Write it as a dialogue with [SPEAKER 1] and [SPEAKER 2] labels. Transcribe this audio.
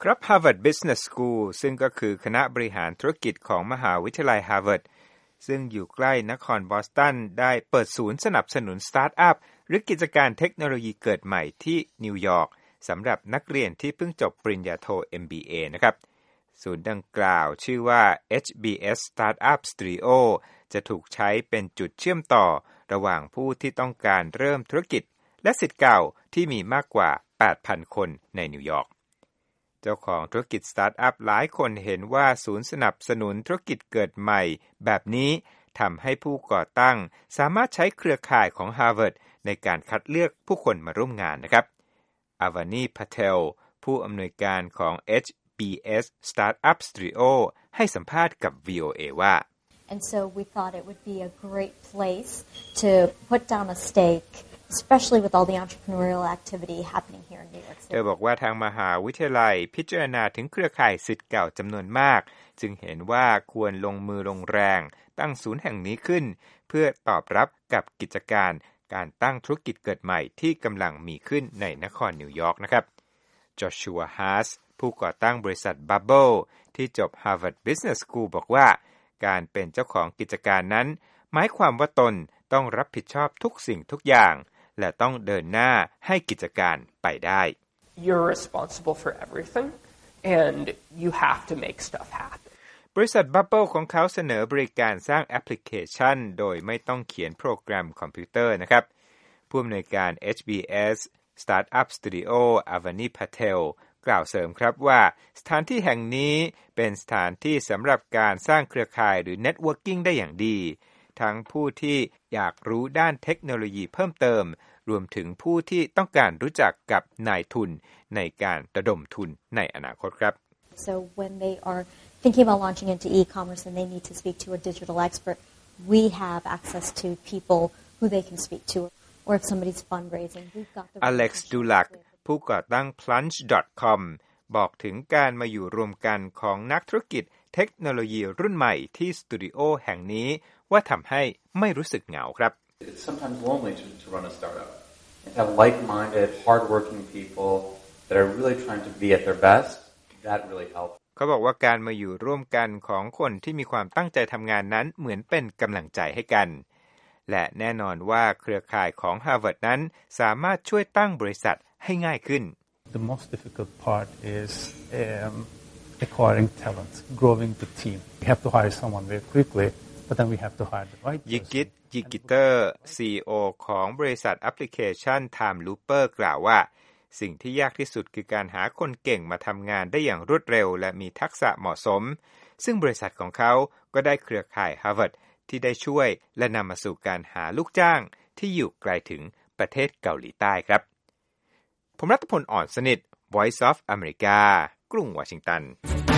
[SPEAKER 1] ครับ Harvard Business School ซึ่งก็คือคณะบริหารธุรกิจของมหาวิทยาลัย Harvard ซึ่งอยู่ใกล้นครบอสตันได้เปิดศูนย์สนับสนุนสตาร์ทอัพหรือกิจการเทคโนโลยีเกิดใหม่ที่นิวยอร์กสำหรับนักเรียนที่เพิ่งจบปริญญาโท MBA นะครับศูนย์ดังกล่าวชื่อว่า HBS Startup Studio จะถูกใช้เป็นจุดเชื่อมต่อระหว่างผู้ที่ต้องการเริ่มธุรกิจและศิษย์เก่าที่มีมากกว่า 8,000 คนในนิวยอร์กเจ้าของธุรกิจสตาร์ทอัพหลายคนเห็นว่าศูนย์สนับสนุนธุรกิจเกิดใหม่แบบนี้ทำให้ผู้ก่อตั้งสามารถใช้เครือข่ายของ Harvard ในการคัดเลือกผู้คนมาร่วมงานนะครับอาวานีพาเทลผู้อำนวยการของ HBS Startup Studio ให้สัมภาษณ์กับ VOA ว่า
[SPEAKER 2] And so we thought it would be a great place to put down a stake especially with all the entrepreneurial activity happening here in New York City
[SPEAKER 1] เธอบอกว่าทางมหาวิทยาลัยพิจารณาถึงเครือข่ายศิษย์เก่าจำนวนมากจึงเห็นว่าควรลงมือลงแรงตั้งศูนย์แห่งนี้ขึ้นเพื่อตอบรับกับกิจการตั้งธุรกิจเกิดใหม่ที่กำลังมีขึ้นในนครนิวยอร์กนะครับจอชัวฮาสผู้ก่อตั้งบริษัท Bubble ที่จบ Harvard Business School บอกว่าการเป็นเจ้าของกิจการนั้นหมายความว่าตนต้องรับผิดชอบทุกสิ่งทุกอย่างและต้องเดินหน้าให้กิจการไปได้
[SPEAKER 3] You're responsible for everything and you have to make stuff happen
[SPEAKER 1] บริษัท Bubble ของเขาเสนอบริการสร้างแอปพลิเคชันโดยไม่ต้องเขียนโปรแกรมคอมพิวเตอร์นะครับผู้อำนวยการ HBS Startup Studio อาวานีพาเทลกล่าวเสริมครับว่าสถานที่แห่งนี้เป็นสถานที่สำหรับการสร้างเครือข่ายหรือ Networking ได้อย่างดีทั้งผู้ที่อยากรู้ด้านเทคโนโลยีเพิ่มเติมรวมถึงผู้ที่ต้องการรู้จักกับนายทุนในการระดมทุนในอนาคตครับ
[SPEAKER 2] So when they are thinking about launching into e-commerce and they need to speak to a digital expert, we have access to people who they can speak to. Or if somebody's fundraising, we've got the
[SPEAKER 1] Alex Dulac ผู้ก่อตั้ง Plunge.com บอกถึงการมาอยู่รวมกันของนักธุรกิจเทคโนโลยีรุ่นใหม่ที่สตูดิโอแห่งนี้ว่าทำให้ไม่รู้สึกเหงาครับ
[SPEAKER 4] It's sometimes lonely to run a startup and have like-minded, hard-working people that are really trying to be at their best. That really helps.
[SPEAKER 1] เขาบอกว่าการมาอยู่ร่วมกันของคนที่มีความตั้งใจทำงานนั้นเหมือนเป็นกำลังใจให้กันและแน่นอนว่าเครือข่ายของ Harvard นั้นสามารถช่วยตั้งบริษัทให้ง่ายขึ้น
[SPEAKER 5] The most difficult part is acquiring talent, growing the team. We have to hire someone very quickly, but then we have to hire the right person.
[SPEAKER 1] ยิกิเตอร์ CEO ของบริษัทแอปพลิเคชัน Time Looper กล่าวว่าสิ่งที่ยากที่สุดคือการหาคนเก่งมาทำงานได้อย่างรวดเร็วและมีทักษะเหมาะสมซึ่งบริษัทของเขาก็ได้เครือข่าย Harvard ที่ได้ช่วยและนำมาสู่การหาลูกจ้างที่อยู่ไกลถึงประเทศเกาหลีใต้ครับผมรัตพล อ่อนสนิท Voice of America กรุงวอชิงตัน